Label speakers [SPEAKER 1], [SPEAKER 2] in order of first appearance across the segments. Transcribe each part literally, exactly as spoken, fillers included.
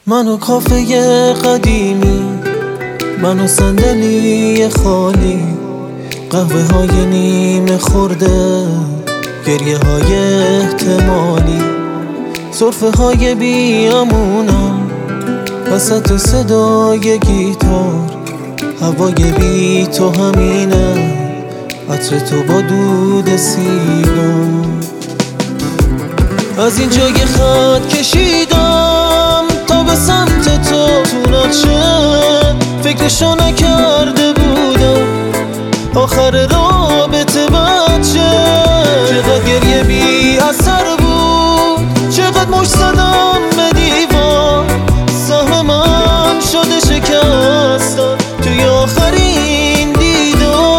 [SPEAKER 1] منو کافه قدیمی، منو صندلی خالی، قهوه های نیمه خورده، گریه های احتمالی، سرفه های بیامونم وسط صدای گیتار، هوای بی تو همینه، عطر تو با دود سیگار. از این جای خط کشیدم تا به سمت تو، تو نقشه فکرشو نکرده بودم، آخر رابطه بچه چقدر گریه بی اثر بود، چقدر مش زدم به دیوار، سهم من شده شکستم توی آخرین دیدار.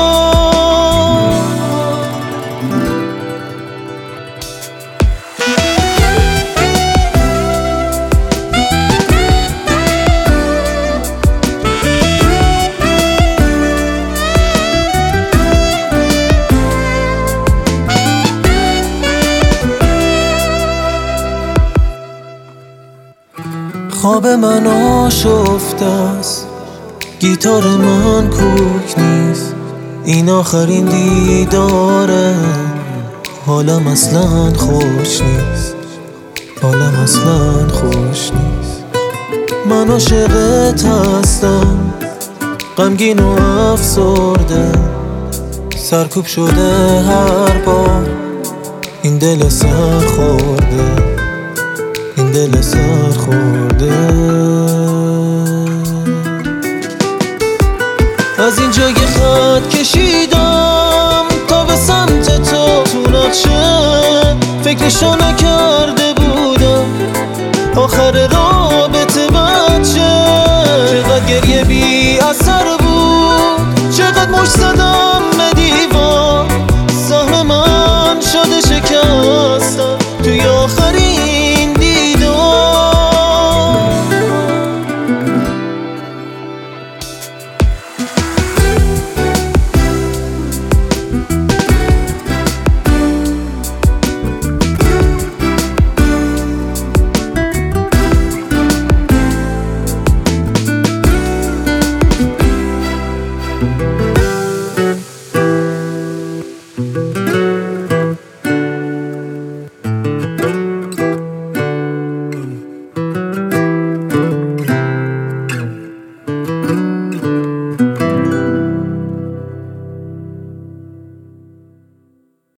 [SPEAKER 1] خواب من آشفته است، گیتار من کوک نیست، این آخرین دیداره، حالم اصلا خوش نیست، حالم اصلا خوش نیست. من عاشقت هستم، غمگین و افسرده، سرکوب شده هر بار این دل سر خورده، این دل سر خورده. از این جای خط کشیدم تا به سمت تو، تو نقشه فکرشو نکرده بودم، آخر